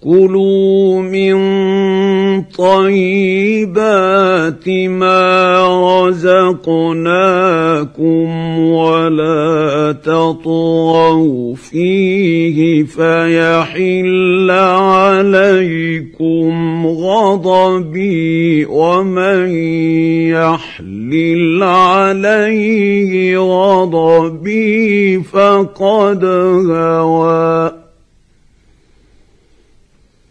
كُلُوا مِن طَيِّبَاتِ مَا رَزَقْنَاكُمْ وَلَا تَطْغَوْا فِيهِ فَيَحِلَّ عَلَيْكُمْ غَضَبِي وَمَن يَحْلِلْ عَلَيْهِ غَضَبِي فَقَدْ هَوَىٰ